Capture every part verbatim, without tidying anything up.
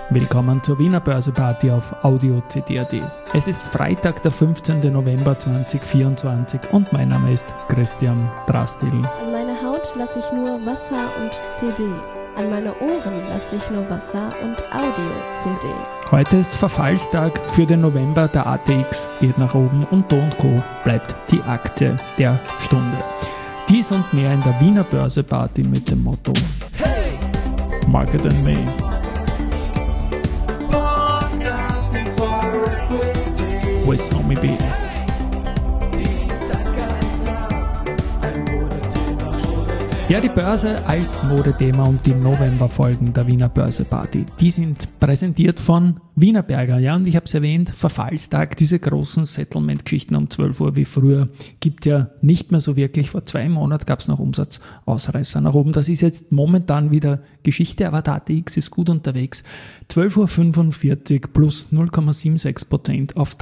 Willkommen zur Wiener Börse-Party auf Audio C D punkt A T. Es ist Freitag, der fünfzehnten November zweitausendvierundzwanzig und mein Name ist Christian Drastil. An meiner Haut lasse ich nur Wasser und C D. An meine Ohren lasse ich nur Wasser und Audio-C D. Heute ist Verfallstag für den November, der A T X geht nach oben und Do und Co. bleibt die Aktie der Stunde. Dies und mehr in der Wiener Börse-Party mit dem Motto Hey! Market and Me. With Nomi B. Ja, die Börse als Modethema und die Novemberfolgen der Wiener Börse-Party, die sind präsentiert von Wienerberger. Ja, und ich habe es erwähnt, Verfallstag, diese großen Settlement-Geschichten um zwölf Uhr wie früher, gibt ja nicht mehr so wirklich. Vor zwei Monaten gab es noch Umsatzausreißer nach oben. Das ist jetzt momentan wieder Geschichte, aber der A T X ist gut unterwegs. zwölf Uhr fünfundvierzig plus null Komma sechsundsiebzig Prozent auf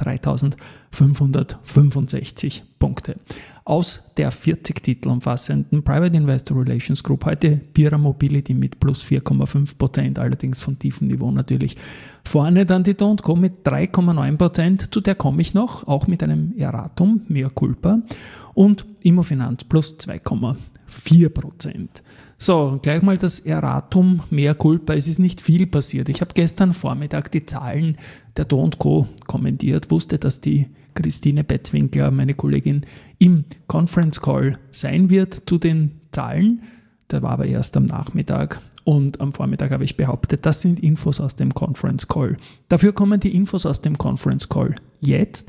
dreitausendfünfhundertfünfundsechzig Punkte. Aus der vierzig Titel umfassenden Private Investor Relations Group heute Pira Mobility mit plus vier Komma fünf Prozent, allerdings von tiefem Niveau natürlich. Vorne dann die Do und Co mit drei Komma neun Prozent, zu der komme ich noch, auch mit einem Erratum, mea culpa, und Immofinanz plus zwei Komma vier Prozent. So, gleich mal das Erratum, mea culpa, es ist nicht viel passiert. Ich habe gestern Vormittag die Zahlen der Do und Co kommentiert, wusste, dass die Christine Betzwinkler, meine Kollegin, im Conference Call sein wird zu den Zahlen. Der war aber erst am Nachmittag und am Vormittag habe ich behauptet, das sind Infos aus dem Conference Call. Dafür kommen die Infos aus dem Conference Call jetzt.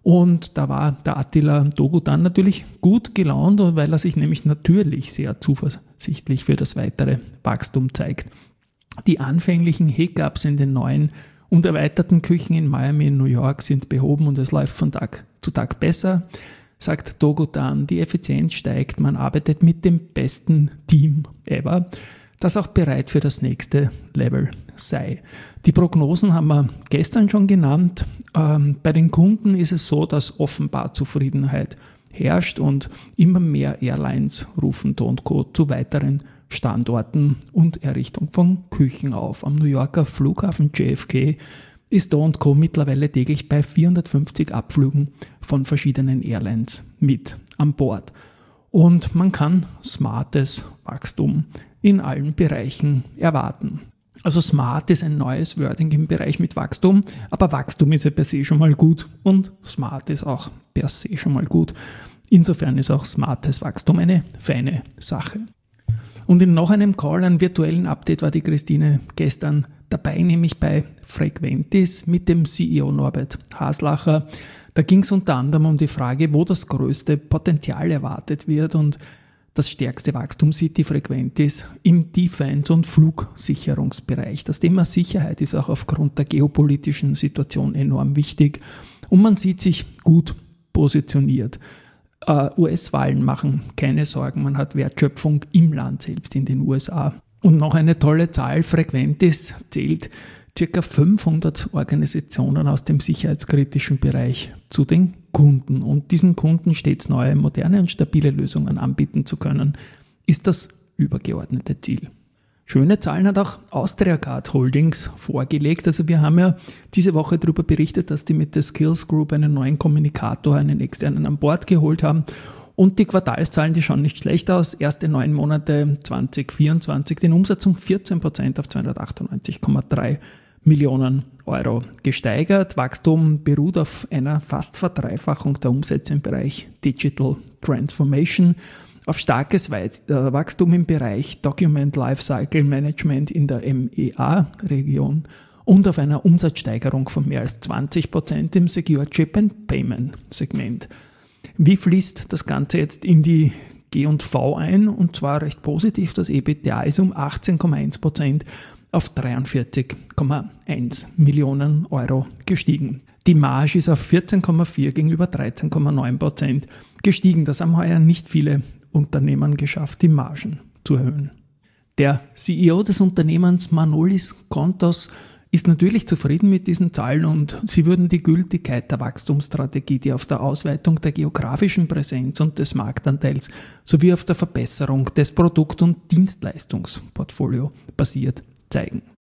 Und da war der Attila Dogudan natürlich gut gelaunt, weil er sich nämlich natürlich sehr zuversichtlich für das weitere Wachstum zeigt. Die anfänglichen Hiccups in den neuen und erweiterten Küchen in Miami und New York sind behoben und es läuft von Tag zu Tag besser, sagt Dogudan. Die Effizienz steigt, man arbeitet mit dem besten Team ever, das auch bereit für das nächste Level sei. Die Prognosen haben wir gestern schon genannt. Ähm, bei den Kunden ist es so, dass offenbar Zufriedenheit herrscht und immer mehr Airlines rufen Do und Co. zu weiteren Standorten und Errichtung von Küchen auf. Am New Yorker Flughafen J F K ist Do und Co. mittlerweile täglich bei vierhundertfünfzig Abflügen von verschiedenen Airlines mit an Bord. Und man kann smartes Wachstum in allen Bereichen erwarten. Also smart ist ein neues Wording im Bereich mit Wachstum, aber Wachstum ist ja per se schon mal gut und smart ist auch per se schon mal gut. Insofern ist auch smartes Wachstum eine feine Sache. Und in noch einem Call, einem virtuellen Update, war die Christine gestern dabei, nämlich bei Frequentis mit dem C E O Norbert Haslacher. Da ging es unter anderem um die Frage, wo das größte Potenzial erwartet wird, und das stärkste Wachstum sieht die Frequentis im Defense- und Flugsicherungsbereich. Das Thema Sicherheit ist auch aufgrund der geopolitischen Situation enorm wichtig und man sieht sich gut positioniert. Uh, U S-Wahlen machen keine Sorgen, man hat Wertschöpfung im Land selbst in den U S A. Und noch eine tolle Zahl, Frequentis zählt ca. fünfhundert Organisationen aus dem sicherheitskritischen Bereich zu den Kunden. Und diesen Kunden stets neue, moderne und stabile Lösungen anbieten zu können, ist das übergeordnete Ziel. Schöne Zahlen hat auch Austriacard Holdings vorgelegt. Also wir haben ja diese Woche darüber berichtet, dass die mit der Skills Group einen neuen Kommunikator, einen externen an Bord geholt haben. Und die Quartalszahlen, die schauen nicht schlecht aus. Erste neun Monate zwanzig vierundzwanzig, den Umsatz um vierzehn Prozent auf zweihundertachtundneunzig Komma drei Millionen Euro gesteigert. Wachstum beruht auf einer fast Verdreifachung der Umsätze im Bereich Digital Transformation, auf starkes Wachstum im Bereich Document Lifecycle Management in der M E A-Region und auf einer Umsatzsteigerung von mehr als zwanzig Prozent im Secure Chip and Payment Segment. Wie fließt das Ganze jetzt in die G und V ein? Und zwar recht positiv. Das EBITDA ist um achtzehn Komma eins Prozent auf dreiundvierzig Komma eins Millionen Euro gestiegen. Die Marge ist auf vierzehn Komma vier gegenüber dreizehn Komma neun Prozent gestiegen. Das haben heuer nicht viele Unternehmen geschafft, die Margen zu erhöhen. Der C E O des Unternehmens Manolis Kontos ist natürlich zufrieden mit diesen Zahlen und sie würden die Gültigkeit der Wachstumsstrategie, die auf der Ausweitung der geografischen Präsenz und des Marktanteils sowie auf der Verbesserung des Produkt- und Dienstleistungsportfolios basiert, zeigen.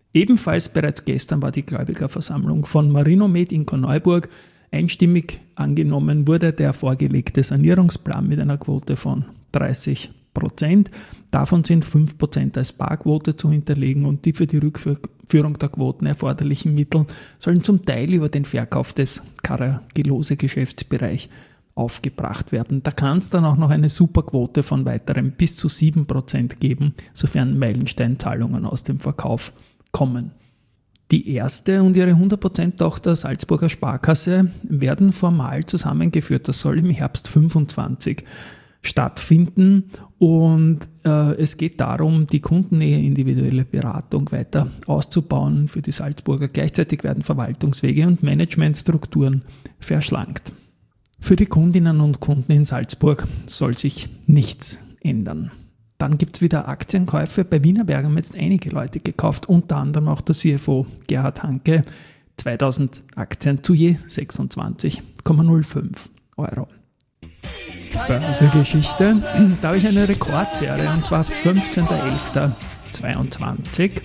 Ebenfalls bereits gestern war die Gläubigerversammlung von Marinomed in Korneuburg. Einstimmig angenommen wurde der vorgelegte Sanierungsplan mit einer Quote von dreißig Prozent. Davon sind fünf Prozent als Barquote zu hinterlegen und die für die Rückführung der Quoten erforderlichen Mittel sollen zum Teil über den Verkauf des Caragilose-Geschäftsbereich aufgebracht werden. Da kann es dann auch noch eine Superquote von weiteren bis zu sieben Prozent geben, sofern Meilensteinzahlungen aus dem Verkauf kommen. Die erste und ihre hundert Prozent Tochter Salzburger Sparkasse werden formal zusammengeführt. Das soll im Herbst fünfundzwanzig stattfinden und äh, es geht darum, die Kundennähe, individuelle Beratung weiter auszubauen für die Salzburger. Gleichzeitig werden Verwaltungswege und Managementstrukturen verschlankt. Für die Kundinnen und Kunden in Salzburg soll sich nichts ändern. Dann gibt es wieder Aktienkäufe. Bei Wienerberger haben jetzt einige Leute gekauft, unter anderem auch der C F O Gerhard Hanke. zweitausend Aktien zu je sechsundzwanzig Komma null fünf Euro. Börsengeschichte, da habe ich eine Rekordserie und zwar fünfzehnter elfter zweiundzwanzig.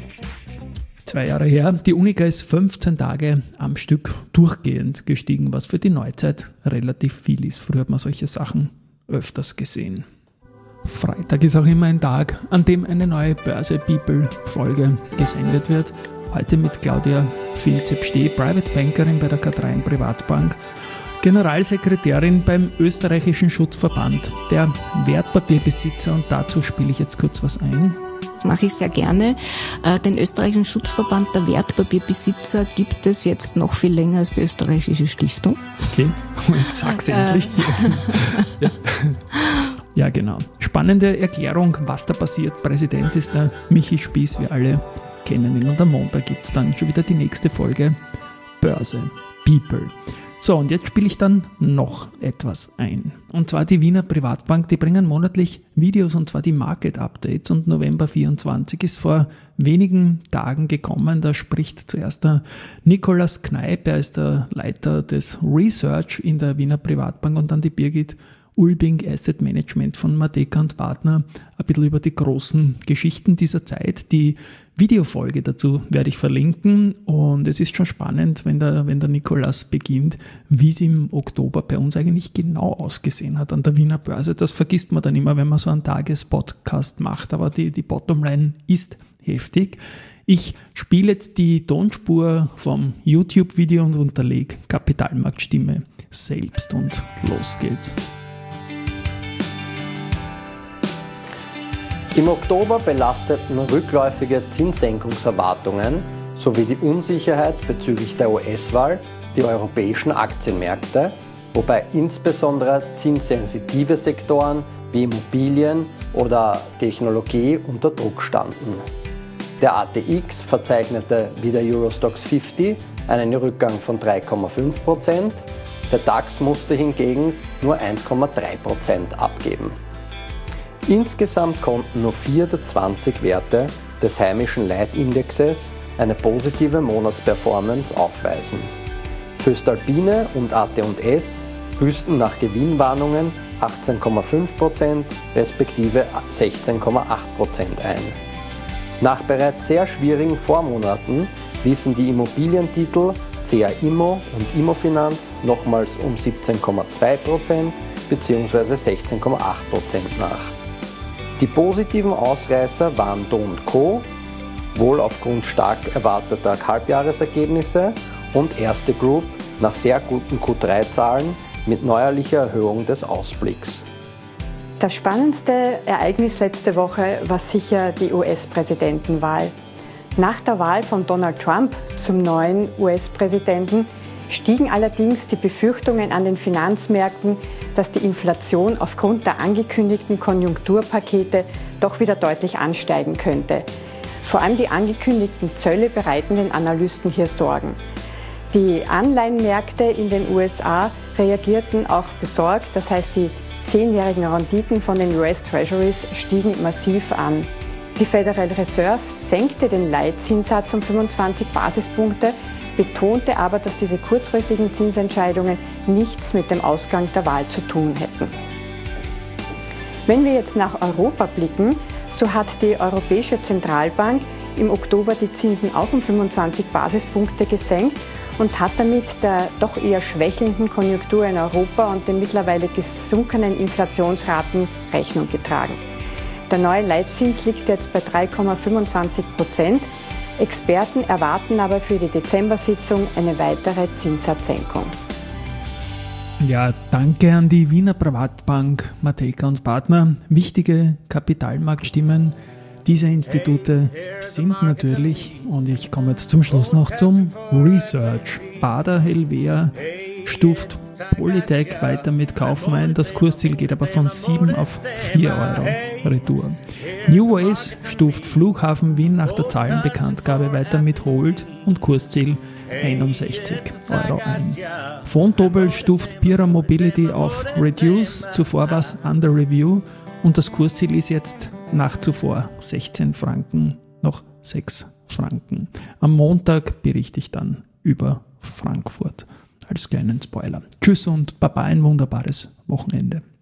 Zwei Jahre her. Die Unica ist fünfzehn Tage am Stück durchgehend gestiegen, was für die Neuzeit relativ viel ist. Früher hat man solche Sachen öfters gesehen. Freitag ist auch immer ein Tag, an dem eine neue Börse-People-Folge gesendet wird. Heute mit Claudia Vilzep-Steh, Private Bankerin bei der K drei Privatbank, Generalsekretärin beim österreichischen Schutzverband der Wertpapierbesitzer und dazu spiele ich jetzt kurz was ein. Das mache ich sehr gerne. Den österreichischen Schutzverband der Wertpapierbesitzer gibt es jetzt noch viel länger als die österreichische Stiftung. Okay, jetzt sag's endlich. ja. ja, genau. Spannende Erklärung, was da passiert. Präsident ist der Michi Spieß, wir alle kennen ihn. Und am Montag gibt es dann schon wieder die nächste Folge Börse People. So, und jetzt spiele ich dann noch etwas ein. Und zwar die Wiener Privatbank, die bringen monatlich Videos, und zwar die Market Updates. Und November vierundzwanzig ist vor wenigen Tagen gekommen. Da spricht zuerst der Nikolaus Kneip, er ist der Leiter des Research in der Wiener Privatbank, und dann die Birgit Ulbing, Asset Management von Mateka und Partner, ein bisschen über die großen Geschichten dieser Zeit. Die Videofolge dazu werde ich verlinken, und es ist schon spannend, wenn der, wenn der Nikolaus beginnt, wie es im Oktober bei uns eigentlich genau ausgesehen hat an der Wiener Börse. Das vergisst man dann immer, wenn man so einen Tagespodcast macht, aber die, die Bottomline ist heftig. Ich spiele jetzt die Tonspur vom YouTube-Video und unterlege Kapitalmarktstimme selbst, und los geht's. Im Oktober belasteten rückläufige Zinssenkungserwartungen sowie die Unsicherheit bezüglich der U S-Wahl die europäischen Aktienmärkte, wobei insbesondere zinssensitive Sektoren wie Immobilien oder Technologie unter Druck standen. Der A T X verzeichnete wie der Eurostoxx fünfzig einen Rückgang von drei Komma fünf Prozent, der DAX musste hingegen nur eins Komma drei Prozent abgeben. Insgesamt konnten nur vier der zwanzig Werte des heimischen Leitindexes eine positive Monatsperformance aufweisen. Voestalpine und A T und S büßten nach Gewinnwarnungen achtzehn Komma fünf Prozent respektive sechzehn Komma acht Prozent ein. Nach bereits sehr schwierigen Vormonaten ließen die Immobilientitel C A Immo und Immofinanz nochmals um siebzehn Komma zwei Prozent bzw. sechzehn Komma acht Prozent nach. Die positiven Ausreißer waren Do und Co., wohl aufgrund stark erwarteter Halbjahresergebnisse, und Erste Group nach sehr guten Q drei Zahlen mit neuerlicher Erhöhung des Ausblicks. Das spannendste Ereignis letzte Woche war sicher die U S-Präsidentenwahl. Nach der Wahl von Donald Trump zum neuen U S-Präsidenten stiegen allerdings die Befürchtungen an den Finanzmärkten, dass die Inflation aufgrund der angekündigten Konjunkturpakete doch wieder deutlich ansteigen könnte. Vor allem die angekündigten Zölle bereiten den Analysten hier Sorgen. Die Anleihenmärkte in den U S A reagierten auch besorgt, das heißt, die zehnjährigen Renditen von den U S Treasuries stiegen massiv an. Die Federal Reserve senkte den Leitzinssatz um fünfundzwanzig Basispunkte, betonte aber, dass diese kurzfristigen Zinsentscheidungen nichts mit dem Ausgang der Wahl zu tun hätten. Wenn wir jetzt nach Europa blicken, so hat die Europäische Zentralbank im Oktober die Zinsen auch um fünfundzwanzig Basispunkte gesenkt und hat damit der doch eher schwächelnden Konjunktur in Europa und den mittlerweile gesunkenen Inflationsraten Rechnung getragen. Der neue Leitzins liegt jetzt bei drei Komma fünfundzwanzig Prozent. Experten erwarten aber für die Dezember-Sitzung eine weitere Zinssatzsenkung. Ja, danke an die Wiener Privatbank, Matejka und Partner. Wichtige Kapitalmarktstimmen dieser Institute sind natürlich, und ich komme jetzt zum Schluss noch zum Research. Bader Helvea stuft Polytech weiter mit Kaufen ein. Das Kursziel geht aber von sieben auf vier Euro retour. New Ways stuft Flughafen Wien nach der Zahlenbekanntgabe weiter mit Hold und Kursziel einundsechzig Euro ein. Vontobel stuft Pira Mobility auf Reduce, zuvor war es Under Review und das Kursziel ist jetzt nach zuvor sechzehn Franken, noch sechs Franken. Am Montag berichte ich dann über Frankfurt als kleinen Spoiler. Tschüss und Baba, ein wunderbares Wochenende.